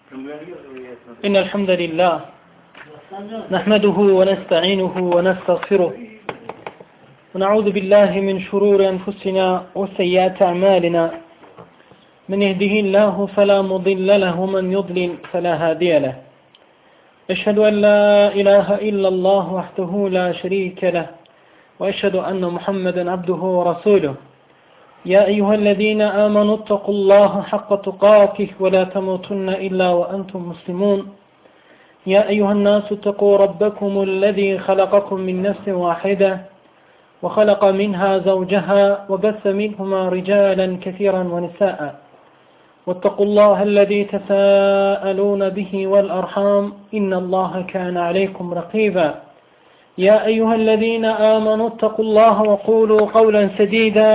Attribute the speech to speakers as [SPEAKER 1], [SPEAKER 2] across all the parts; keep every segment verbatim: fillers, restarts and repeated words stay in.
[SPEAKER 1] إن الحمد لله نحمده ونستعينه ونستغفره ونعوذ بالله من شرور أنفسنا وسيئات أعمالنا من يهده الله فلا مضل له ومن يضلل فلا هادي له أشهد أن لا إله إلا الله وحده لا شريك له وأشهد أن محمدا عبده ورسوله يا أيها الذين آمنوا اتقوا الله حق تقاته ولا تموتن إلا وأنتم مسلمون يا أيها الناس اتقوا ربكم الذي خلقكم من نفس واحدة وخلق منها زوجها وبث منهما رجالا كثيرا ونساء واتقوا الله الذي تساءلون به والأرحام إن الله كان عليكم رقيبا يا أيها الذين آمنوا اتقوا الله وقولوا قولا سديدا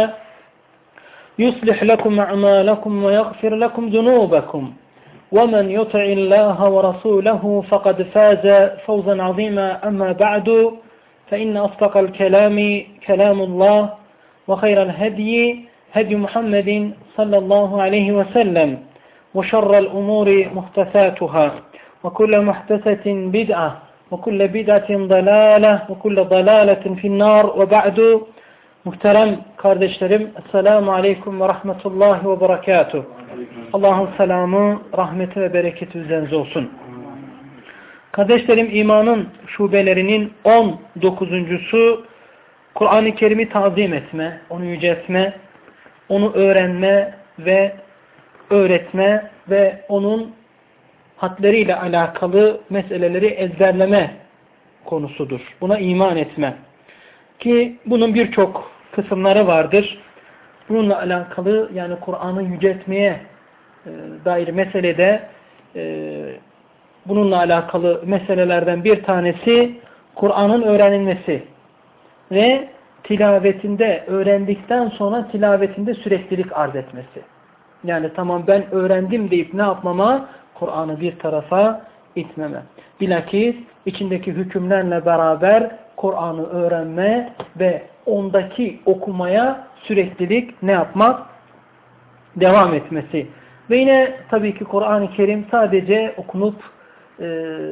[SPEAKER 1] يصلح لكم أعمالكم ويغفر لكم ذنوبكم ومن يطع الله ورسوله فقد فاز فوزا عظيما أما بعد فإن أصدق الكلام كلام الله وخير الهدي هدي محمد صلى الله عليه وسلم وشر الأمور محدثاتها وكل محدثة بدعة وكل بدعة ضلالة وكل ضلالة في النار وبعد. Muhterem kardeşlerim, Esselamu Aleyküm ve Rahmetullahi ve Berekatuhu. Allah'ın selamı, rahmeti ve bereketi üzerinize olsun. Kardeşlerim, imanın şubelerinin on dokuzuncusu Kur'an-ı Kerim'i tazim etme, onu yüceltme, onu öğrenme ve öğretme ve onun hadleriyle alakalı meseleleri ezberleme konusudur. Buna iman etme. Ki bunun birçok kısımları vardır. Bununla alakalı, yani Kur'an'ı yüceltmeye e, dair meselede e, bununla alakalı meselelerden bir tanesi Kur'an'ın öğrenilmesi ve tilavetinde, öğrendikten sonra tilavetinde süreklilik arz etmesi. Yani tamam ben öğrendim deyip ne yapmama? Kur'an'ı bir tarafa itmeme. Bilakis içindeki hükümlerle beraber Kur'an'ı öğrenme ve ondaki okumaya süreklilik ne yapmak? Devam etmesi. Ve yine tabii ki Kur'an-ı Kerim sadece okunup e,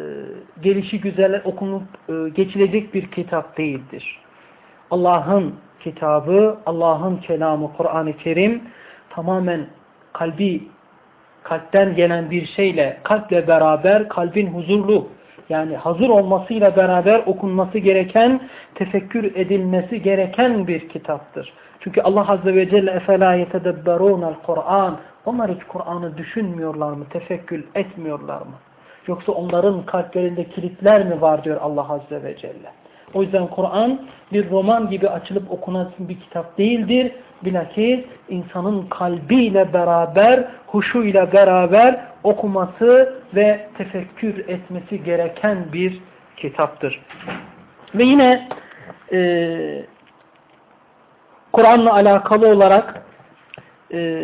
[SPEAKER 1] gelişi güzel okunup e, geçilecek bir kitap değildir. Allah'ın kitabı, Allah'ın kelamı Kur'an-ı Kerim tamamen kalbi, kalpten gelen bir şeyle, kalple beraber kalbin huzurlu, yani hazır olmasıyla beraber okunması gereken, tefekkür edilmesi gereken bir kitaptır. Çünkü Allah Azze ve Celle اَفَلَا يَتَدَبَّرُونَ الْقُرْآنِ Onlar hiç Kur'an'ı düşünmüyorlar mı, tefekkür etmiyorlar mı? Yoksa onların kalplerinde kilitler mi var diyor Allah Azze ve Celle. O yüzden Kur'an bir roman gibi açılıp okunan bir kitap değildir. Bilakis insanın kalbiyle beraber, huşuyla beraber okuması ve tefekkür etmesi gereken bir kitaptır. Ve yine e, Kur'an'la alakalı olarak e,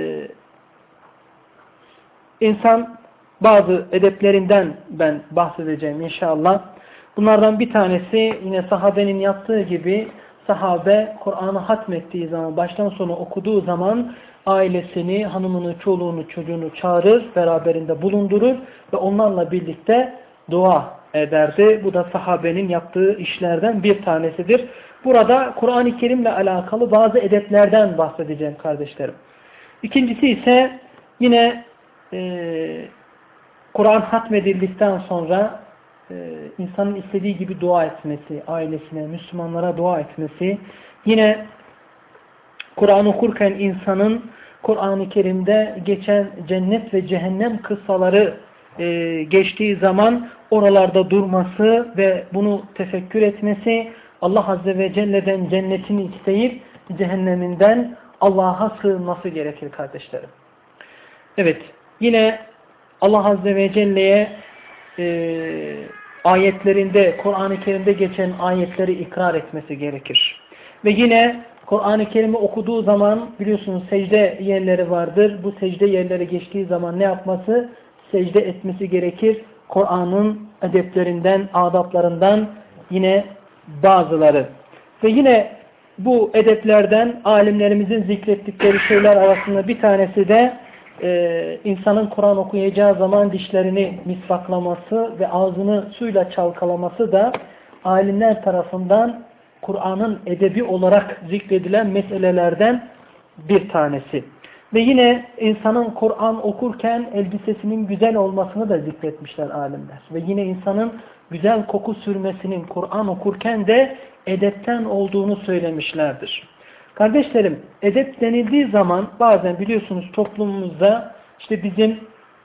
[SPEAKER 1] insan bazı edeplerinden ben bahsedeceğim inşallah. Bunlardan bir tanesi yine sahabenin yaptığı gibi, sahabe Kur'an'ı hatmettiği zaman, baştan sona okuduğu zaman ailesini, hanımını, çoluğunu, çocuğunu çağırır, beraberinde bulundurur ve onlarla birlikte dua ederdi. Bu da sahabenin yaptığı işlerden bir tanesidir. Burada Kur'an-ı Kerim'le alakalı bazı edeplerden bahsedeceğim kardeşlerim. İkincisi ise yine e, Kur'an hatmedildikten sonra e, insanın istediği gibi dua etmesi, ailesine, Müslümanlara dua etmesi, yine Kur'an okurken insanın Kur'an-ı Kerim'de geçen cennet ve cehennem kıssaları e, geçtiği zaman oralarda durması ve bunu tefekkür etmesi, Allah Azze ve Celle'den cennetini isteyip cehenneminden Allah'a sığınması gerekir kardeşlerim. Evet, yine Allah Azze ve Celle'ye e, ayetlerinde, Kur'an-ı Kerim'de geçen ayetleri ikrar etmesi gerekir. Ve yine Kur'an-ı Kerim'i okuduğu zaman biliyorsunuz secde yerleri vardır. Bu secde yerleri geçtiği zaman ne yapması? Secde etmesi gerekir. Kur'an'ın edeplerinden, adaplarından yine bazıları. Ve yine bu edeplerden alimlerimizin zikrettikleri şeyler arasında bir tanesi de e, insanın Kur'an okuyacağı zaman dişlerini misvaklaması ve ağzını suyla çalkalaması da alimler tarafından Kur'an'ın edebi olarak zikredilen meselelerden bir tanesi. Ve yine insanın Kur'an okurken elbisesinin güzel olmasını da zikretmişler alimler. Ve yine insanın güzel koku sürmesinin Kur'an okurken de edepten olduğunu söylemişlerdir. Kardeşlerim, edep denildiği zaman bazen biliyorsunuz toplumumuzda işte bizim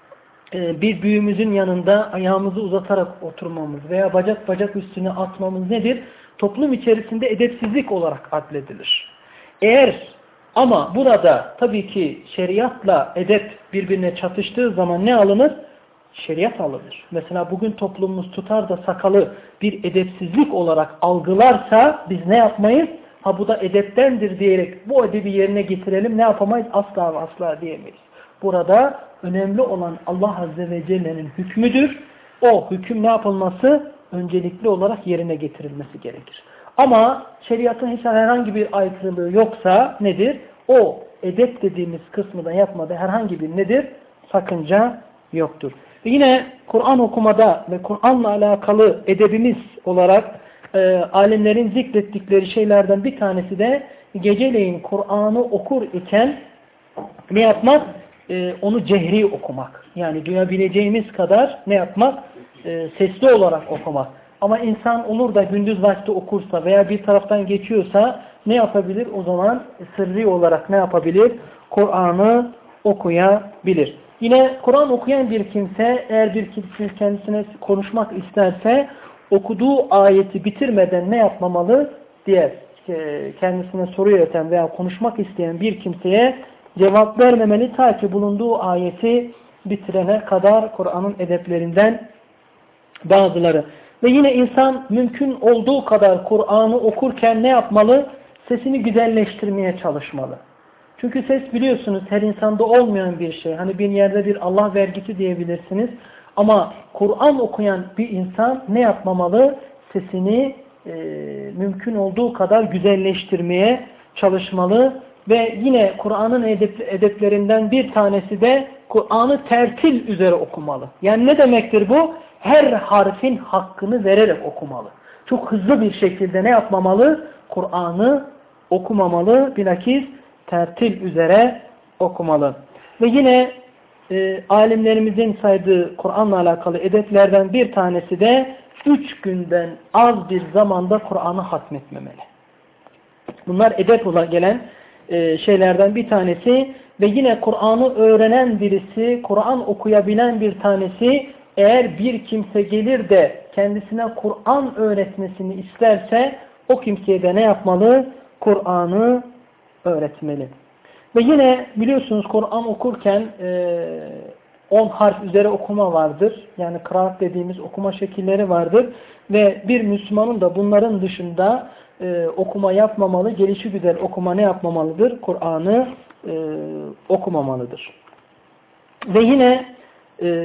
[SPEAKER 1] e, bir büyüğümüzün yanında ayağımızı uzatarak oturmamız veya bacak bacak üstüne atmamız nedir? Toplum içerisinde edepsizlik olarak adledilir. Eğer ama burada tabii ki şeriatla edep birbirine çatıştığı zaman ne alınır? Şeriat alınır. Mesela bugün toplumumuz tutar da sakalı bir edepsizlik olarak algılarsa biz ne yapmayız? Ha bu da edeptendir diyerek bu edebi yerine getirelim ne yapamayız? Asla ve asla diyemeyiz. Burada önemli olan Allah Azze ve Celle'nin hükmüdür. O hüküm ne yapılması? Öncelikli olarak yerine getirilmesi gerekir. Ama şeriatın hiç herhangi bir aykırılığı yoksa nedir? O edep dediğimiz kısmı da yapmada herhangi bir nedir? Sakınca yoktur. Ve yine Kur'an okumada ve Kur'an'la alakalı edebimiz olarak e, alimlerin zikrettikleri şeylerden bir tanesi de geceleyin Kur'an'ı okur iken ne yapmak? E, onu cehri okumak. Yani duyabileceğimiz kadar ne yapmak? E, sesli olarak okumak. Ama insan olur da gündüz vakti okursa veya bir taraftan geçiyorsa ne yapabilir? O zaman sırrı olarak ne yapabilir? Kur'an'ı okuyabilir. Yine Kur'an okuyan bir kimse eğer bir kimse kendisine konuşmak isterse okuduğu ayeti bitirmeden ne yapmamalı? Diğer kendisine soru yöneten veya konuşmak isteyen bir kimseye cevap vermemeli ta ki bulunduğu ayeti bitirene kadar Kur'an'ın edeplerinden bazıları. Ve yine insan mümkün olduğu kadar Kur'an'ı okurken ne yapmalı? Sesini güzelleştirmeye çalışmalı. Çünkü ses biliyorsunuz her insanda olmayan bir şey. Hani bir yerde bir Allah vergisi diyebilirsiniz. Ama Kur'an okuyan bir insan ne yapmamalı? Sesini e, mümkün olduğu kadar güzelleştirmeye çalışmalı. Ve yine Kur'an'ın edep, edeplerinden bir tanesi de Kur'an'ı tertil üzere okumalı. Yani ne demektir bu? Her harfin hakkını vererek okumalı. Çok hızlı bir şekilde ne yapmamalı? Kur'an'ı okumamalı. Bilakis tertil üzere okumalı. Ve yine e, alimlerimizin saydığı Kur'an'la alakalı edeplerden bir tanesi de üç günden az bir zamanda Kur'an'ı hatmetmemeli. Bunlar edep olarak gelen e, şeylerden bir tanesi ve yine Kur'an'ı öğrenen birisi, Kur'an okuyabilen bir tanesi eğer bir kimse gelir de kendisine Kur'an öğretmesini isterse o kimseye de ne yapmalı? Kur'an'ı öğretmeli. Ve yine biliyorsunuz Kur'an okurken on harf üzere okuma vardır. Yani kıraat dediğimiz okuma şekilleri vardır. Ve bir Müslümanın da bunların dışında e, okuma yapmamalı, gelişigüzel okuma ne yapmamalıdır? Kur'an'ı e, okumamalıdır. Ve yine e,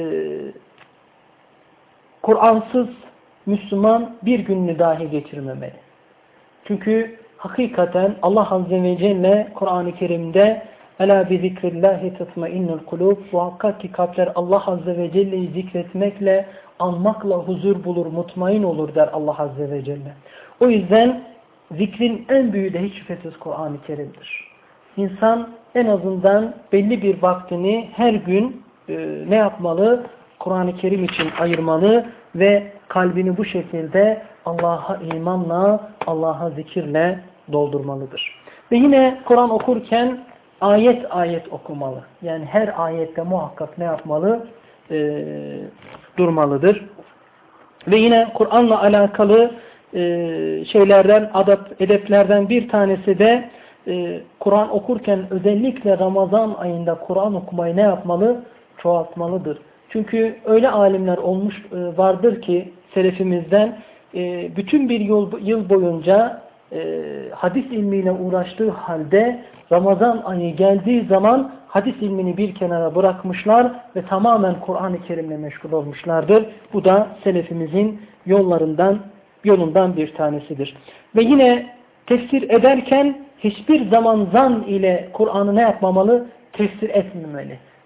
[SPEAKER 1] Kur'ansız Müslüman bir gününü dahi geçirmemeli. Çünkü hakikaten Allah Azze ve Celle Kur'an-ı Kerim'de Ela bi zikrillahi tatmainnul kulub, muhakkak ki kalpler Allah Azze ve Celle'yi zikretmekle, anmakla huzur bulur, mutmain olur der Allah Azze ve Celle. O yüzden zikrin en büyüğü de hiç şüphesiz Kur'an-ı Kerim'dir. İnsan en azından belli bir vaktini her gün e, ne yapmalı? Kur'an-ı Kerim için ayırmalı ve kalbini bu şekilde Allah'a imanla, Allah'a zikirle doldurmalıdır. Ve yine Kur'an okurken ayet ayet okumalı. Yani her ayette muhakkak ne yapmalı? E, durmalıdır. Ve yine Kur'an'la alakalı e, şeylerden, adab, edeplerden bir tanesi de e, Kur'an okurken özellikle Ramazan ayında Kur'an okumayı ne yapmalı? Çoğaltmalıdır. Çünkü öyle alimler olmuş e, vardır ki selefimizden e, bütün bir yıl, yıl boyunca e, hadis ilmiyle uğraştığı halde Ramazan ayı geldiği zaman hadis ilmini bir kenara bırakmışlar ve tamamen Kur'an-ı Kerim'le meşgul olmuşlardır. Bu da selefimizin yollarından, yolundan bir tanesidir. Ve yine tefsir ederken hiçbir zaman zan ile Kur'an'ı ne yapmamalı? Tefsir etmemeli.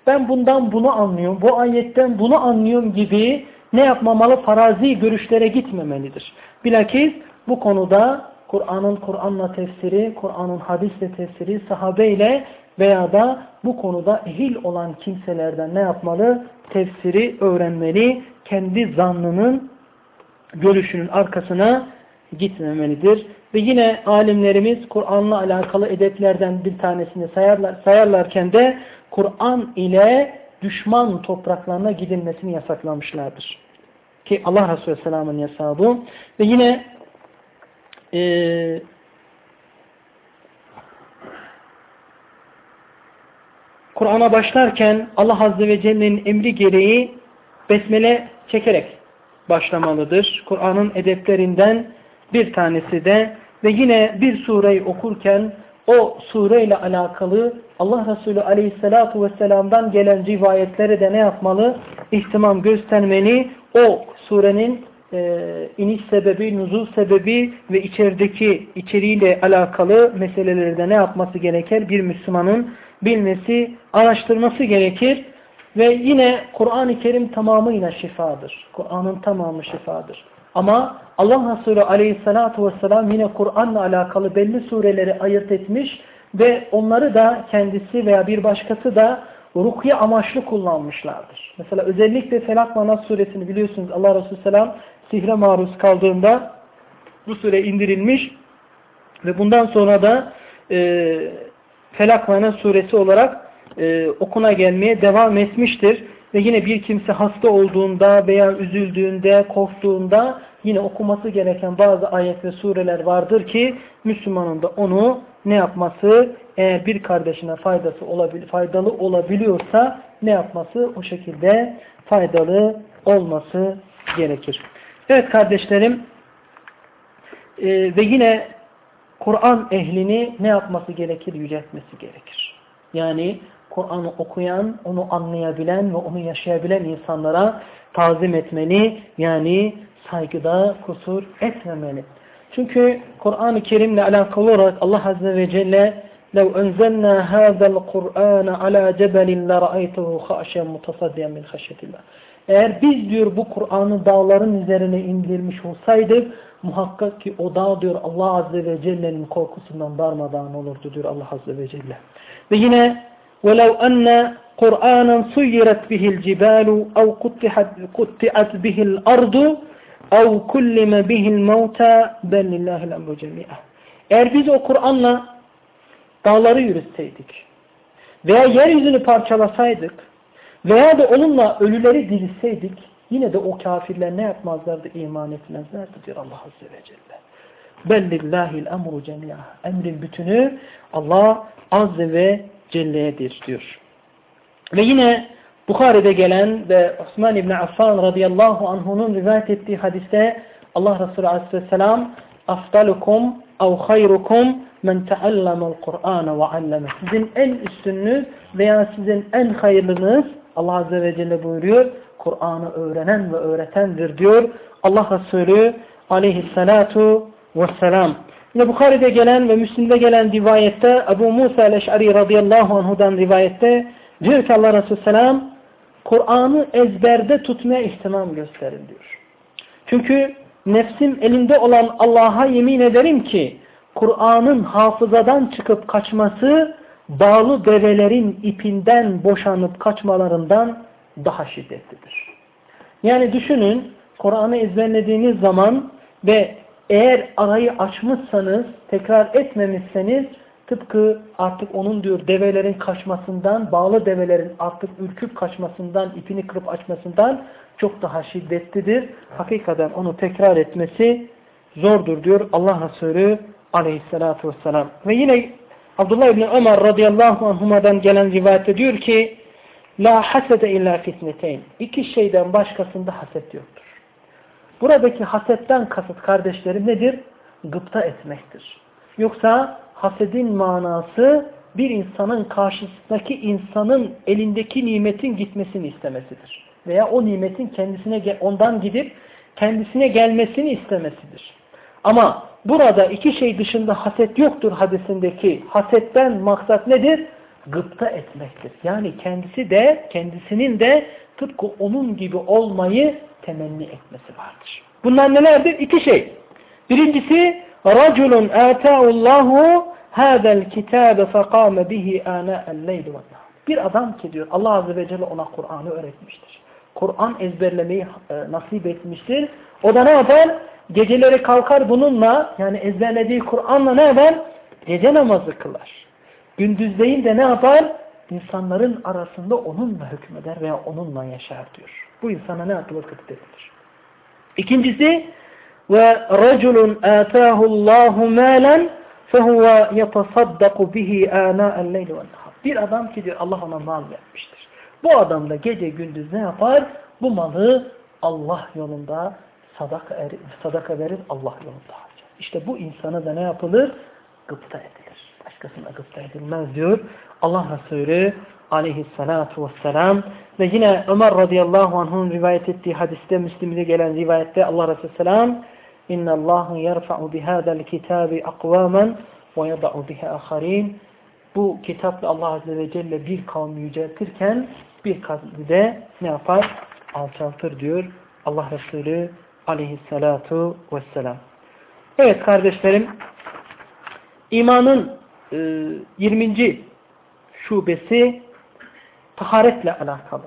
[SPEAKER 1] ben bundan bunu anlıyorum, bu ayetten bunu anlıyorum gibi ne yapmamalı? Farazi görüşlere gitmemelidir. Bilakis bu konuda Kur'an'ın Kur'an'la tefsiri, Kur'an'ın hadisle tefsiri, sahabeyle veya da bu konuda ehil olan kimselerden ne yapmalı? Tefsiri öğrenmeli, kendi zannının, görüşünün arkasına gitmemelidir. Ve yine alimlerimiz Kur'an'la alakalı edeplerden bir tanesini sayarlar, sayarlarken de Kur'an ile düşman topraklarına gidilmesini yasaklamışlardır. Ki Allah Resulü Aleyhisselam'ın yasağı bu. Ve yine e, Kur'an'a başlarken Allah Azze ve Celle'nin emri gereği besmele çekerek başlamalıdır. Kur'an'ın edeplerinden bir tanesi de ve yine bir sureyi okurken o sureyle alakalı Allah Resulü Aleyhisselatu Vesselam'dan gelen rivayetlere de ne yapmalı? İhtimam göstermeli. O surenin e, iniş sebebi, nuzul sebebi ve içerideki içeriğiyle alakalı meseleleri de ne yapması gerekir? Bir Müslümanın bilmesi, araştırması gerekir. Ve yine Kur'an-ı Kerim tamamıyla şifadır. Kur'an'ın tamamı şifadır. Ama Allah Resulü Aleyhisselatü Vesselam yine Kur'an'la alakalı belli sureleri ayırt etmiş ve onları da kendisi veya bir başkası da rukiye amaçlı kullanmışlardır. Mesela özellikle Felak ve Nas suresini biliyorsunuz, Allah Resulü Selam sihre maruz kaldığında bu sure indirilmiş ve bundan sonra da e, Felak ve Nas suresi olarak e, okuna gelmeye devam etmiştir. Ve yine bir kimse hasta olduğunda veya üzüldüğünde, korktuğunda yine okuması gereken bazı ayet ve sureler vardır ki Müslümanın da onu ne yapması, eğer bir kardeşine faydası olabil, faydalı olabiliyorsa ne yapması, o şekilde faydalı olması gerekir. Evet kardeşlerim, e, ve yine Kur'an ehlini ne yapması gerekir? Yüceltmesi gerekir. Yani Kur'an'ı okuyan, onu anlayabilen ve onu yaşayabilen insanlara tazim etmeli. Yani saygıda kusur etmemeli. Çünkü Kur'an-ı Kerim'le alakalı olarak Allah Azze ve Celle لَوْ أَنْزَلْنَا هَذَا الْقُرْآنَ عَلَى جَبَلٍ لَرَأَيْتُهُ خَاشِعًا مُتَصَدِّعًا مِنْ خَشْيَةِ اللّٰهِ. Eğer biz diyor bu Kur'an'ı dağların üzerine indirmiş olsaydık muhakkak ki o dağ diyor Allah Azze ve Celle'nin korkusundan darmadağın olurdu diyor Allah Azze ve Celle. Ve yine وَلَوْ أَنَّ قُرْآنًا سُيِّرَتْ بِهِ الْجِبَالُ اَوْ قُطِّعَتْ بِهِ الْأَرْضُ اَوْ كُلِّمَ بِهِ الْمَوْتَى بَلْ لِلّٰهِ الْأَمْرُ جَمِيعًا. Eğer biz o Kur'an'la dağları yürütseydik veya yeryüzünü parçalasaydık veya da onunla ölüleri dirilseydik yine de o kafirler ne yapmazlardı? İman etmezlerdi diyor Allah Azze ve Celle. بَلْ لِلّٰهِ الْأَمْرُ جَمِيعًا. Emrin bütünü Allah Azze ve Celle'yedir diyor. Ve yine Bukhari'de gelen ve Osman İbni Affan radıyallahu anh'unun rivayet ettiği hadiste Allah Resulü aleyhisselam afdalukum ev hayrukum men teallamel Kur'an ve alleme. Sizin en üstününüz veya sizin en hayırlınız Allah Azze ve Celle buyuruyor Kur'an'ı öğrenen ve öğretendir diyor Allah Resulü aleyhissalatu vesselam. Yine Bukhari'de gelen ve Müslim'de gelen rivayette Ebu Musa el-Eş'ari radıyallahu anhu'dan rivayette diyor ki Allah Resulü selam Kur'an'ı ezberde tutmaya ihtimam gösterin diyor. Çünkü nefsim elinde olan Allah'a yemin ederim ki Kur'an'ın hafızadan çıkıp kaçması bağlı develerin ipinden boşanıp kaçmalarından daha şiddetlidir. Yani düşünün Kur'an'ı ezberlediğiniz zaman ve eğer arayı açmışsanız, tekrar etmemişseniz tıpkı artık onun diyor develerin kaçmasından, bağlı develerin artık ürküp kaçmasından, ipini kırıp açmasından çok daha şiddetlidir. Hakikaten onu tekrar etmesi zordur diyor Allah Resulü aleyhissalatu vesselam. Ve yine Abdullah İbni Ömer radıyallahu anhuma'dan gelen rivayette diyor ki La hasede illa fitneteyn. İki şeyden başkasında haset yoktur. Buradaki hasetten kasıt kardeşlerim nedir? Gıpta etmektir. Yoksa hasedin manası bir insanın karşısındaki insanın elindeki nimetin gitmesini istemesidir. Veya o nimetin kendisine ondan gidip kendisine gelmesini istemesidir. Ama burada iki şey dışında haset yoktur hadisindeki hasetten maksat nedir? gıpta etmektir. Yani kendisi de, kendisinin de tıpkı onun gibi olmayı temenni etmesi vardır. Bunlar nelerdir? İki şey. Birincisi, رَجُلٌ آتَاهُ اللّٰهُ هَذَا الْكِتَابَ فَقَامَ بِهِ آنَاءَ اللَّيْلِ وَالنَّهَارِ. Bir adam ki diyor, Allah Azze ve Celle ona Kur'an'ı öğretmiştir. Kur'an ezberlemeyi e, nasip etmiştir. O da ne yapar? Geceleri kalkar bununla, yani ezberlediği Kur'an'la ne yapar? Gece namazı kılar. Gündüzleyin de ne yapar? İnsanların arasında onunla hükmeder veya onunla yaşar diyor. Bu insana ne yapılır? Gıpta edilir. İkincisi, ve رَجُلٌ آتَاهُ اللّٰهُ مَالًا فَهُوَ يَتَصَدَّقُ بِهِ آنَاءَ اللَّيْلِ وَالنَّهَارِ. Bir adam ki diyor, Allah ona mal vermiştir. Bu adam da gece gündüz ne yapar? Bu malı Allah yolunda sadaka, er, sadaka verir, Allah yolunda harcar. İşte bu insana da ne yapılır? Gıpta edilir. Başkasına gıpta edilmez diyor Allah Resulü aleyhissalatu vesselam. Ve yine Ömer radıyallahu anh'ın rivayet ettiği hadiste, Müslim'de gelen rivayette Allah Resulü selam اِنَّ اللّٰهُ يَرْفَعُ بِهَذَا الْكِتَابِ اَقْوَامًا وَيَضَعُ بِهَا آخَرِينَ. Bu kitapla Allah Azze ve Celle bir kavmi yüceltirken bir kavmi de ne yapar? Alçaltır diyor Allah Resulü aleyhissalatu vesselam. Evet kardeşlerim, imanın e, yirminci şubesi taharetle alakalı.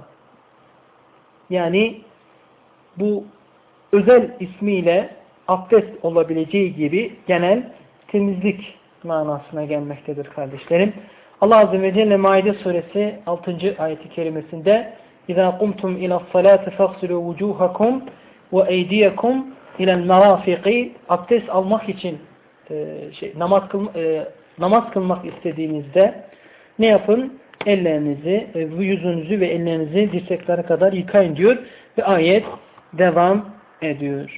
[SPEAKER 1] Yani bu özel ismiyle abdest olabileceği gibi genel temizlik manasına gelmektedir kardeşlerim. Allah Azze ve Celle Maide suresi altıncı ayeti kerimesinde اِذَا قُمْتُمْ اِلَى الصَّلَاةِ فَاغْسِلُوا وُجُوهَكُمْ وَاَيْدِيَكُمْ اِلَى الْمَرَافِقِ abdest almak için e, şey, namaz, kılma, e, namaz kılmak istediğinizde ne yapın? Ellerinizi, e, yüzünüzü ve ellerinizi dirseklere kadar yıkayın diyor ve ayet devam ediyor.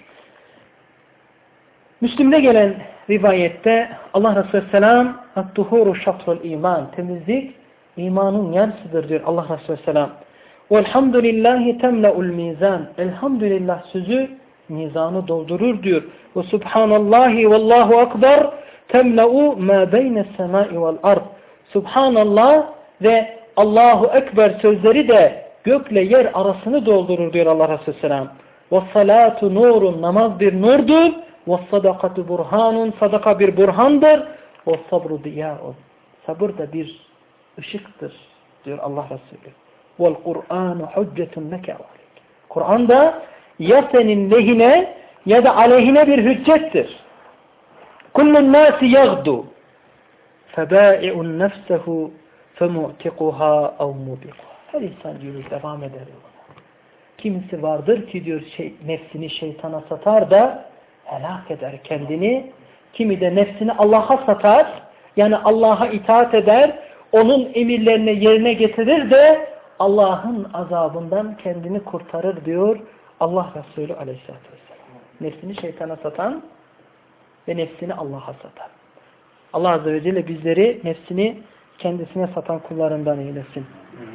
[SPEAKER 1] Müslim'de gelen rivayette Allah Resulü selam "At-tuhuru şatrul iman." Temizlik imanın yarısıdır diyor Allah Resulü selam. "Velhamdülillahi temla'ul mizan." Elhamdülillah sözü mizanı doldurur diyor. "Ve subhanallahi vallahu ekber temla'u ma beyne's semai vel ard." Subhanallah ve Allahu ekber sözleri de gökle yer arasını doldurur diyor Allah Resulü selam. "Ve salatu nurun." Namaz bir nurdur. وَالصَّدَقَةُ burhanun, sadaka bir burhandır. وَالصَّبْرُ دِيَاءٌ Sabır da bir ışıktır diyor Allah Resulü. وَالْقُرْآنُ حُجَّةٌ لَكَ وَعَلَيْكَ Kur'an da ya senin lehine ya da aleyhine bir hüccettir. كُلُّ النَّاسِ يَغْدُ فَبَائِعٌ نَفْسَهُ فَمُعْتِقُهَا اَوْ مُبِقُهَا Her insan diyor devam eder. Kimisi vardır ki diyor şey, nefsini şeytana satar da helak eder kendini. Kimi de nefsini Allah'a satar. Yani Allah'a itaat eder. Onun emirlerini yerine getirir de Allah'ın azabından kendini kurtarır diyor Allah Resulü aleyhissalatü vesselam. Nefsini şeytana satan ve nefsini Allah'a satan. Allah Azze ve Celle bizleri nefsini kendisine satan kullarından eylesin.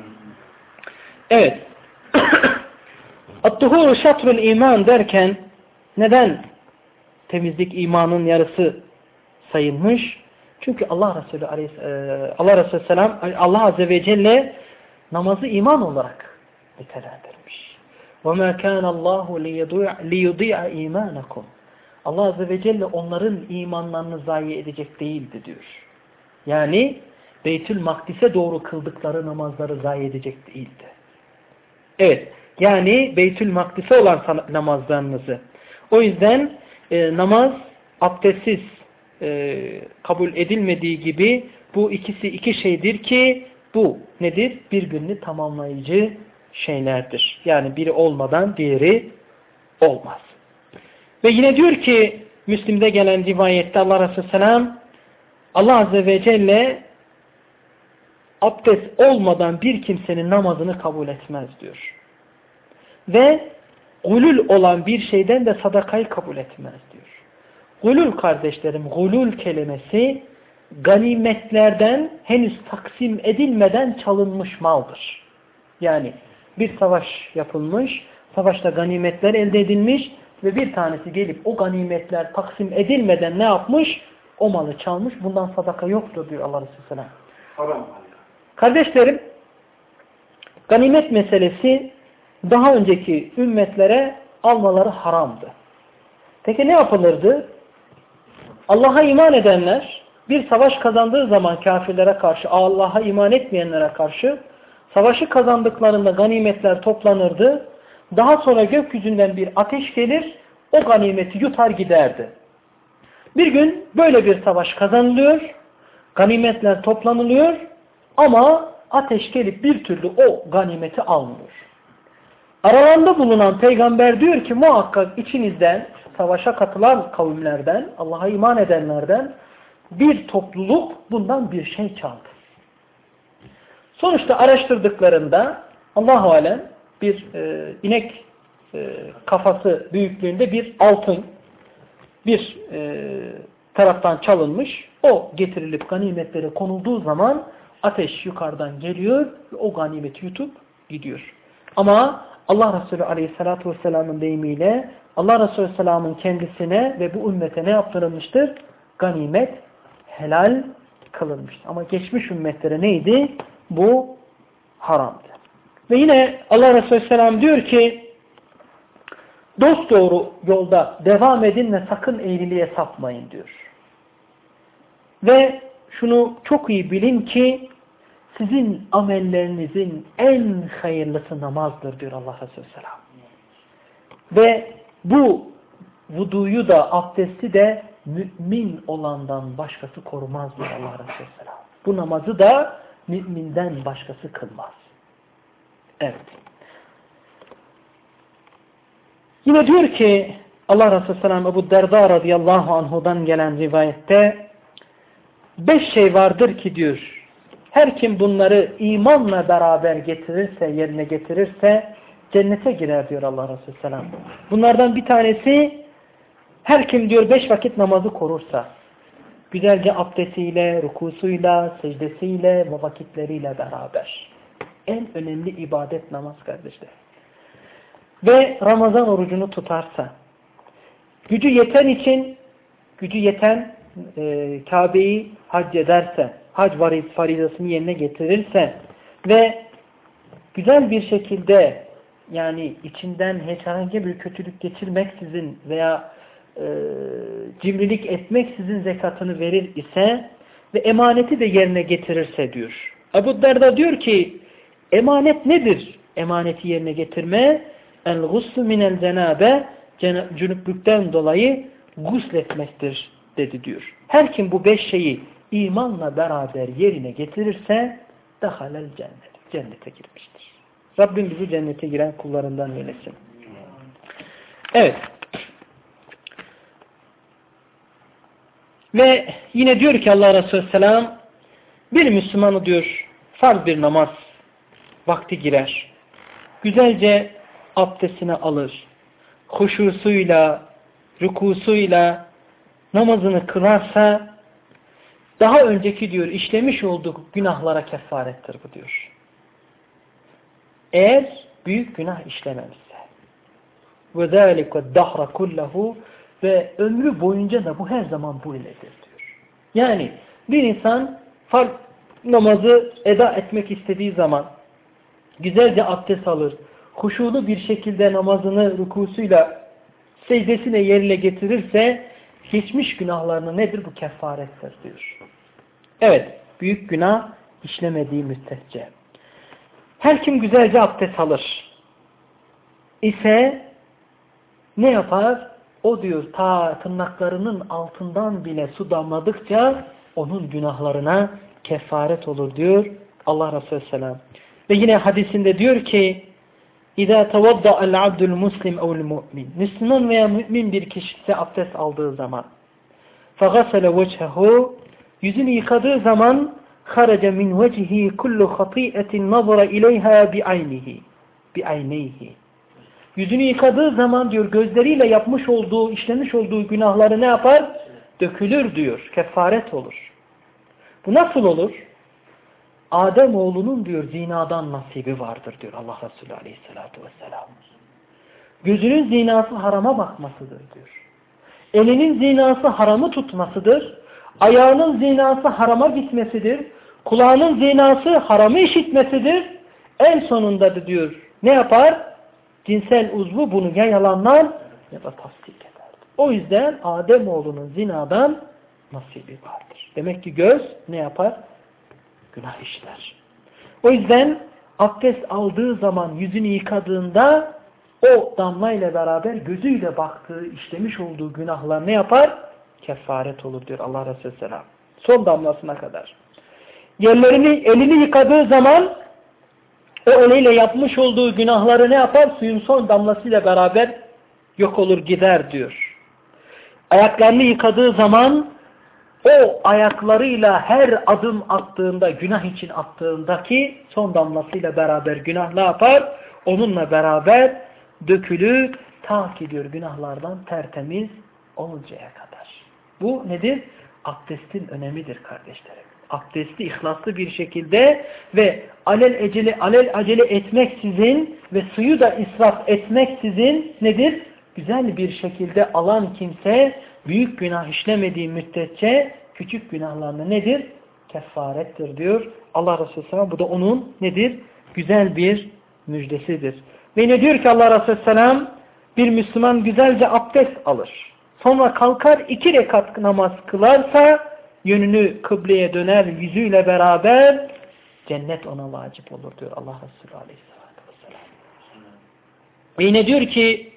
[SPEAKER 1] Evet. At-tuhuru şatrul iman derken neden temizlik imanın yarısı sayılmış? Çünkü Allah Resulü Allah Resulü selam Allah Azze ve Celle namazı iman olarak nitelendirmiş. وَمَا كَانَ اللّٰهُ لِيُضِيعَ اِيمَانَكُمْ Allah Azze ve Celle onların imanlarını zayi edecek değildi diyor. Yani Beytül Makdis'e doğru kıldıkları namazları zayi edecek değildi. Evet. Yani Beytül Makdis'e olan namazlarınızı. O yüzden e, namaz abdestsiz e, kabul edilmediği gibi bu ikisi iki şeydir ki bu nedir? Birbirini tamamlayıcı şeylerdir. Yani biri olmadan diğeri olmaz. Ve yine diyor ki Müslim'de gelen rivayette Allah Resulü selam Allah Azze ve Celle abdest olmadan bir kimsenin namazını kabul etmez diyor. Ve gulul olan bir şeyden de sadakayı kabul etmez diyor. Gulul kardeşlerim, gulul kelimesi ganimetlerden henüz taksim edilmeden çalınmış maldır. Yani bir savaş yapılmış, savaşta ganimetler elde edilmiş ve bir tanesi gelip o ganimetler taksim edilmeden ne yapmış? O malı çalmış, bundan sadaka yoktur diyor Allah Resulü Selam.
[SPEAKER 2] Haram.
[SPEAKER 1] Kardeşlerim, ganimet meselesi daha önceki ümmetlere almaları haramdı. Peki ne yapılırdı? Allah'a iman edenler bir savaş kazandığı zaman kafirlere karşı, Allah'a iman etmeyenlere karşı savaşı kazandıklarında ganimetler toplanırdı. Daha sonra gökyüzünden bir ateş gelir, o ganimeti yutar giderdi. Bir gün böyle bir savaş kazanılıyor, ganimetler toplanılıyor ama ateş gelip bir türlü o ganimeti almıyor. Aralarında bulunan peygamber diyor ki muhakkak içinizden, savaşa katılan kavimlerden, Allah'a iman edenlerden bir topluluk bundan bir şey çaldı. Sonuçta araştırdıklarında Allah-u Alem bir e, inek e, kafası büyüklüğünde bir altın bir e, taraftan çalınmış. O getirilip ganimetlere konulduğu zaman ateş yukarıdan geliyor ve o ganimeti yutup gidiyor. Ama Allah Resulü Aleyhisselatü Vesselam'ın deyimiyle Allah Resulü Aleyhisselam'ın kendisine ve bu ümmete ne yaptırılmıştır? Ganimet helal kılınmıştır. Ama geçmiş ümmetlere neydi? Bu haramdı. Ve yine Allah Resulü Aleyhisselam diyor ki dosdoğru yolda devam edin ve sakın eğriliğe sapmayın diyor. Ve şunu çok iyi bilin ki sizin amellerinizin en hayırlısı namazdır diyor Allah Resulü Aleyhisselam. Ve bu vuduyu da abdesti de mümin olandan başkası korumaz diyor Allah Resulü Aleyhisselam. Bu namazı da müminden başkası kılmaz. Evet. Yine diyor ki Allah Resulü Aleyhisselam Ebu Derda radıyallahu anhudan gelen rivayette beş şey vardır ki diyor her kim bunları imanla beraber getirirse, yerine getirirse cennete girer diyor Allah Resulü Aleyhisselam. Bunlardan bir tanesi her kim diyor beş vakit namazı korursa güzelce abdestiyle, rukusuyla, secdesiyle ve vakitleriyle beraber. En önemli ibadet namaz kardeşler. Ve Ramazan orucunu tutarsa, gücü yeten için, gücü yeten e, Kabe'yi hac ederse, hac farizasını yerine getirirse ve güzel bir şekilde yani içinden hiç herhangi bir kötülük geçirmeksizin veya e, cimrilik etmeksizin zekatını verir ise ve emaneti de yerine getirirse diyor. Ebu Derda diyor ki emanet nedir? Emaneti yerine getirme el-guslu minel cenabe cünüplükten dolayı gusletmektir dedi diyor. Her kim bu beş şeyi imanla beraber yerine getirirse dehalel cennet. Cennete girmiştir. Rabbim bizi cennete giren kullarından eylesin. Evet. Ve yine diyor ki Allah Resulü Selam bir Müslümanı diyor farz bir namaz vakti girer. Güzelce abdestini alır. Huşusuyla, rükusuyla namazını kılarsa daha önceki diyor işlemiş olduğu günahlara kefarettir bu diyor. Eğer büyük günah işlememişse. وَذَٰلِكَ الدَّهْرَ كُلَّهُ ve ömrü boyunca da bu her zaman bu iledir diyor. Yani bir insan farz namazı eda etmek istediği zaman güzelce abdest alır, huşulu bir şekilde namazını rükusuyla secdesine yerine getirirse geçmiş günahlarını nedir? Bu kefarettir diyor. Evet, büyük günah işlemediği müddetçe. Her kim güzelce abdest alır ise ne yapar? O diyor ta tırnaklarının altından bile su damladıkça onun günahlarına kefaret olur diyor Allah Resulü Selam. Ve yine hadisinde diyor ki İzâ tevadda'al abdul muslim ev'l mu'min. Müslüman veya mümin bir kişi abdest aldığı zaman فَغَسَلَ وَجْهَهُ yüzünü yıkadığı zaman خَرَجَ مِنْ وَجْهِ كُلُّ خَطِيئَةٍ نَظَرَ إِلَيْهَا بِعَيْنِهِ بِعَيْنَيْهِ Yüzünü yıkadığı zaman diyor gözleriyle yapmış olduğu, işlemiş olduğu günahları ne yapar? Dökülür diyor. Kefaret olur. Bu nasıl olur? Ademoğlunun diyor zinadan nasibi vardır diyor Allah Resulü Aleyhisselatü Vesselam. Gözünün zinası harama bakmasıdır diyor. Elinin zinası haramı tutmasıdır. Ayağının zinası harama gitmesidir. Kulağının zinası haramı işitmesidir. En sonunda da diyor ne yapar? Cinsel uzvu bunu ya yalanlar ya da tasdik eder. O yüzden Ademoğlunun zinadan nasibi vardır. Demek ki göz ne yapar? Günah işler. O yüzden abdest aldığı zaman yüzünü yıkadığında o damlayla beraber gözüyle baktığı, işlemiş olduğu günahlar ne yapar? Kefaret olur diyor Allah Resulü Selam. Son damlasına kadar. Yerlerini, elini yıkadığı zaman o eliyle yapmış olduğu günahları ne yapar? Suyun son damlasıyla beraber yok olur gider diyor. Ayaklarını yıkadığı zaman o ayaklarıyla her adım attığında, günah için attığındaki son damlasıyla beraber günah ne yapar? Onunla beraber dökülür, ta ki diyor günahlardan tertemiz oluncaya kadar. Bu nedir? Abdestin önemidir kardeşlerim. Abdesti ihlaslı bir şekilde ve alel acele, alel acele etmeksizin ve suyu da israf etmeksizin nedir? Güzel bir şekilde alan kimse büyük günah işlemediği müddetçe küçük günahlarına nedir? Kefarettir diyor Allah Resulü Selam. Bu da onun nedir? Güzel bir müjdesidir. Ve ne diyor ki Allah Resulü Selam? Bir Müslüman güzelce abdest alır. Sonra kalkar iki rekat namaz kılarsa yönünü kıbleye döner yüzüyle beraber cennet ona vacip olur diyor Allah Resulü Aleyhisselatü Vesselam. Ve yine diyor ki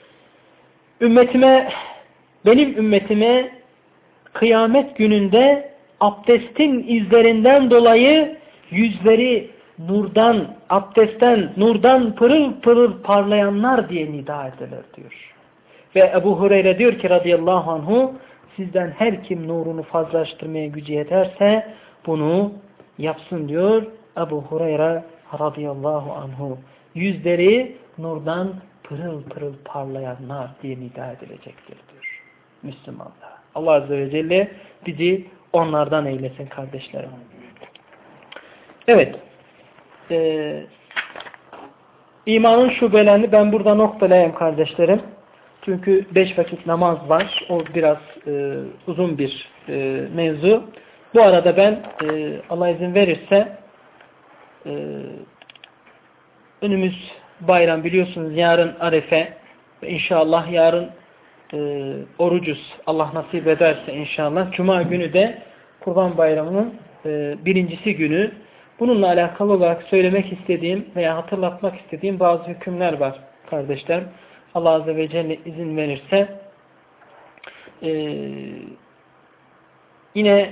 [SPEAKER 1] ümmetime, benim ümmetime kıyamet gününde abdestin izlerinden dolayı yüzleri nurdan, abdestten, nurdan pırıl pırıl parlayanlar diye nida edilir diyor. Ve Ebu Hureyre diyor ki radıyallahu anhu, sizden her kim nurunu fazlaştırmaya gücü yeterse bunu yapsın diyor Ebu Hureyre radıyallahu anhu. Yüzleri nurdan pırıl pırıl parlayanlar diye nida edilecektir diyor Müslümanlar. Allah Azze ve Celle bizi onlardan eylesin kardeşlerim. Evet. Ee, imanın şubelerini ben burada noktalayayım kardeşlerim. Çünkü beş vakit namaz var. O biraz e, uzun bir e, mevzu. Bu arada ben e, Allah izin verirse e, önümüz bayram biliyorsunuz yarın Arefe ve inşallah yarın e, orucuz. Allah nasip ederse inşallah. Cuma günü de Kurban Bayramı'nın e, birincisi günü. Bununla alakalı olarak söylemek istediğim veya hatırlatmak istediğim bazı hükümler var kardeşler. Allah Azze ve Celle izin verirse e, yine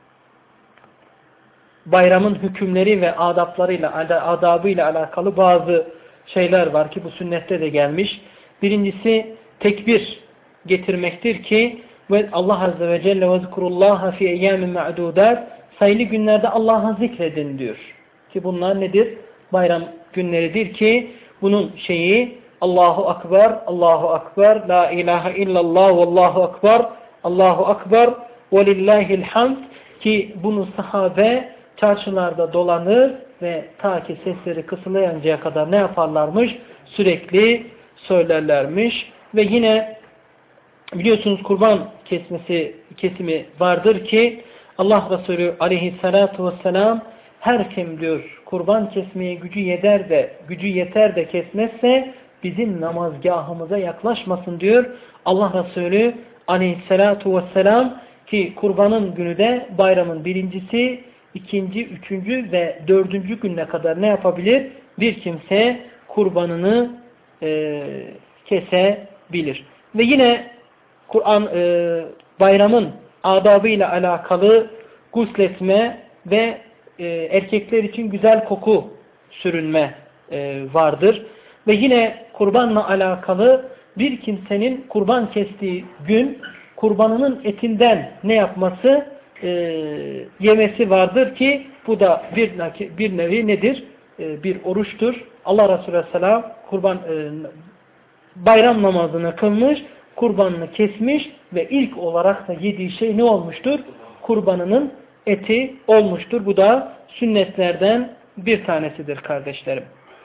[SPEAKER 1] bayramın hükümleri ve adaplarıyla, adabıyla alakalı bazı şeyler var ki bu sünnette de gelmiş. Birincisi tekbir getirmektir ki ve Allah Azze ve Celle ve zikurullaha fi eyyamin ma'dudat, sayılı günlerde Allah'a zikredin diyor. Ki bunlar nedir? Bayram günleridir ki bunun şeyi Allahu Akbar, Allahu Akbar, La ilahe illallah, Vallahu Akbar, Allahu Akbar, Velillahil hamd, ki bunu sahabe çarşılarda dolanır ve ta ki sesleri kısılayıncaya kadar ne yaparlarmış? Sürekli söylerlermiş. Ve yine biliyorsunuz kurban kesmesi kesimi vardır ki Allah Resulü aleyhissalatu vesselam her kim diyor kurban kesmeye gücü yeter de gücü yeter de kesmezse bizim namazgahımıza yaklaşmasın diyor Allah Resulü aleyhissalatu vesselam, ki kurbanın günü de bayramın birincisi, ikinci, üçüncü ve dördüncü gününe kadar ne yapabilir? Bir kimse kurbanını e, kesebilir. Ve yine Kur'an e, bayramın adabıyla alakalı gusletme ve e, erkekler için güzel koku sürünme e, vardır. Ve yine kurbanla alakalı bir kimsenin kurban kestiği gün kurbanının etinden ne yapması? E, yemesi vardır ki bu da bir, bir nevi nedir? E, bir oruçtur. Allah Resulü Aleyhisselam kurban e, bayram namazını kılmış, kurbanını kesmiş ve ilk olarak da yediği şey ne olmuştur? Kurbanının eti olmuştur. Bu da sünnetlerden bir tanesidir kardeşlerim.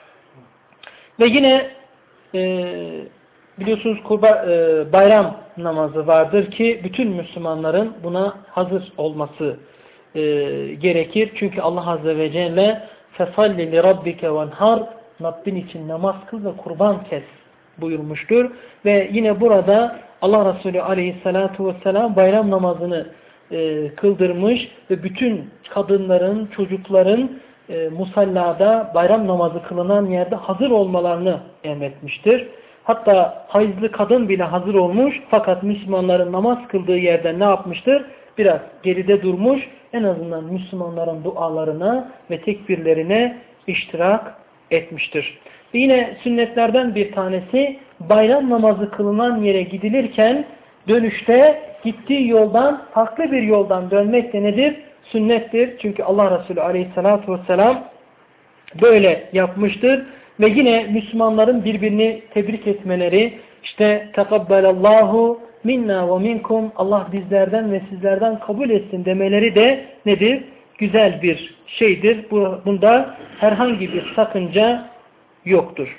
[SPEAKER 1] Ve yine e, biliyorsunuz kurban, e, bayram namazı vardır ki bütün Müslümanların buna hazır olması e, gerekir. Çünkü Allah Azze ve Celle فَصَلِّ لِرَبِّكَ وَنْهَرْ Rabbin için namaz kıl ve kurban kes buyurmuştur. Ve yine burada Allah Resulü Aleyhisselatü Vesselam bayram namazını e, kıldırmış ve bütün kadınların, çocukların e, musallada bayram namazı kılınan yerde hazır olmalarını emretmiştir. Hatta hayızlı kadın bile hazır olmuş fakat Müslümanların namaz kıldığı yerde ne yapmıştır? Biraz geride durmuş, en azından Müslümanların dualarına ve tekbirlerine iştirak etmiştir. Ve yine sünnetlerden bir tanesi bayram namazı kılınan yere gidilirken dönüşte gittiği yoldan farklı bir yoldan dönmek de nedir? Sünnettir. Çünkü Allah Resulü Aleyhisselatü Vesselam böyle yapmıştır. Ve yine Müslümanların birbirini tebrik etmeleri, işte tekabbelallahu minna ve minkum, Allah bizlerden ve sizlerden kabul etsin demeleri de nedir? Güzel bir şeydir. Bunda herhangi bir sakınca yoktur.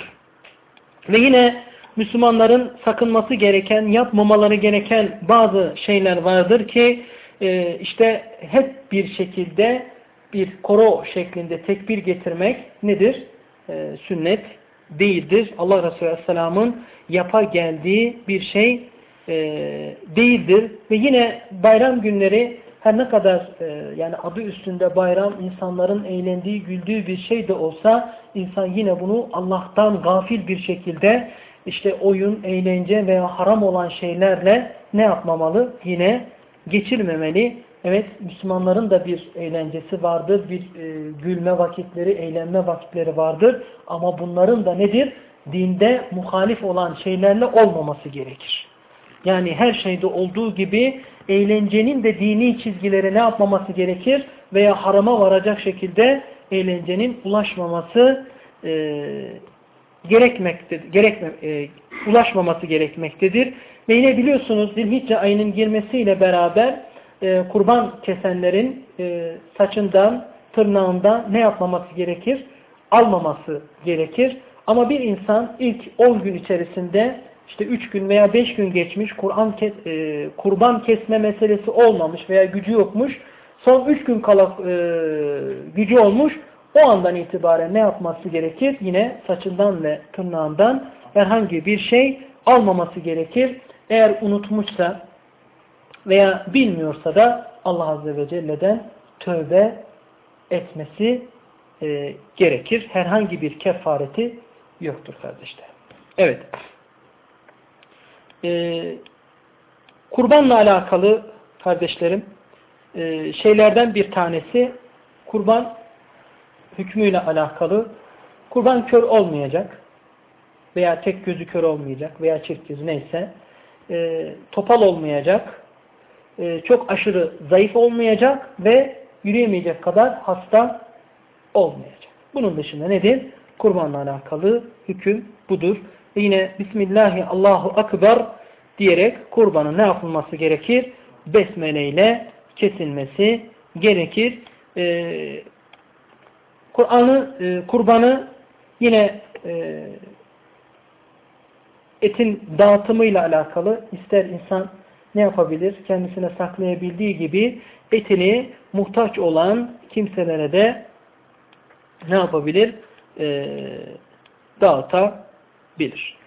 [SPEAKER 1] Ve yine Müslümanların sakınması gereken, yapmamaları gereken bazı şeyler vardır ki e, işte hep bir şekilde bir koro şeklinde tekbir getirmek nedir? E, sünnet değildir. Allah Resulü Aleyhisselam'ın yapa geldiği bir şey e, değildir. Ve yine bayram günleri her ne kadar e, yani adı üstünde bayram, insanların eğlendiği, güldüğü bir şey de olsa insan yine bunu Allah'tan gafil bir şekilde işte oyun, eğlence veya haram olan şeylerle ne yapmamalı? Yine geçirmemeli. Evet, Müslümanların da bir eğlencesi vardır, bir e, gülme vakitleri, eğlenme vakitleri vardır. Ama bunların da nedir? Dinde muhalif olan şeylerle olmaması gerekir. Yani her şeyde olduğu gibi eğlencenin de dini çizgileri ne yapmaması gerekir? Veya harama varacak şekilde eğlencenin ulaşmaması e, gerekmektedir. Gerekme, e, ulaşmaması gerekmektedir. Ve yine biliyorsunuz Zilhicce ayının girmesiyle beraber e, kurban kesenlerin e, saçından, tırnağından ne yapmaması gerekir? Almaması gerekir. Ama bir insan ilk on gün içerisinde işte üç gün veya beş gün geçmiş, Kur'an kes, e, kurban kesme meselesi olmamış veya gücü yokmuş. Son üç gün kala e, gücü olmuş. O andan itibaren ne yapması gerekir? Yine saçından ve tırnağından herhangi bir şey almaması gerekir. Eğer unutmuşsa veya bilmiyorsa da Allah Azze ve Celle'den tövbe etmesi e, gerekir. Herhangi bir kefareti yoktur kardeşler. Evet. Ee, kurbanla alakalı kardeşlerim e, şeylerden bir tanesi kurban hükmüyle alakalı. Kurban kör olmayacak veya tek gözü kör olmayacak veya çift gözü neyse e, topal olmayacak, e, çok aşırı zayıf olmayacak ve yürüyemeyecek kadar hasta olmayacak. Bunun dışında nedir? Kurbanla alakalı hüküm budur. Ve yine Bismillahi Allahu Akbar diyerek kurbanın ne yapılması gerekir? Besmele ile kesilmesi gerekir. Ee, Kur'an'ı, e, kurbanı yine e, etin dağıtımıyla alakalı ister insan ne yapabilir? Kendisine saklayabildiği gibi etini muhtaç olan kimselere de ne yapabilir? E, dağıtabilir.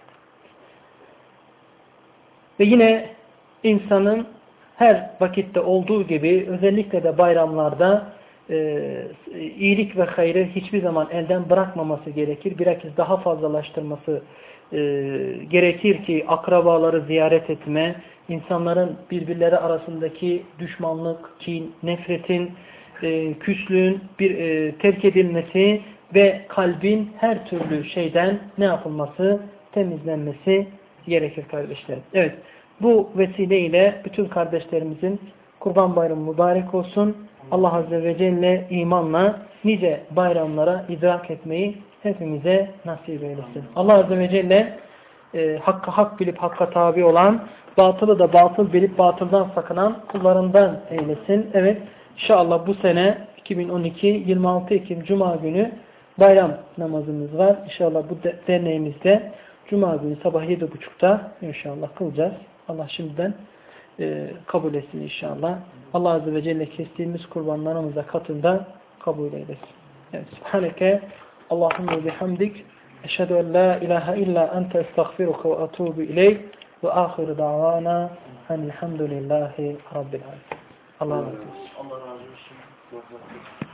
[SPEAKER 1] Ve yine insanın her vakitte olduğu gibi özellikle de bayramlarda e, iyilik ve hayrı hiçbir zaman elden bırakmaması gerekir. Bilakis daha fazlalaştırması e, gerekir ki akrabaları ziyaret etme, insanların birbirleri arasındaki düşmanlık, kin, nefretin, e, küslüğün bir e, terk edilmesi ve kalbin her türlü şeyden ne yapılması? Temizlenmesi gerekir kardeşlerim. Evet, bu vesileyle bütün kardeşlerimizin Kurban Bayramı mübarek olsun. Allah Azze ve Celle imanla nice bayramlara idrak etmeyi hepimize nasip eylesin. Allah Azze ve Celle e, hakkı hak bilip hakka tabi olan, batılı da batıl bilip batıldan sakınan kullarından eylesin. Evet, inşallah bu sene iki bin on iki yirmi altı Ekim Cuma günü bayram namazımız var. İnşallah bu derneğimizde Cuma günü sabah yedi buçukta inşallah kılacağız. Allah şimdiden e, kabul etsin inşallah. Allah Azze ve Celle kestiğimiz kurbanlarımıza katında kabul eylesin. Evet. Subhaneke Allahümme bihamdik. Eşhedü en la ilahe illa ente estağfiruke ve atubu ileyk. Ve ahiru davana enelhamdülillahi rabbil alemin. Allah razı olsun.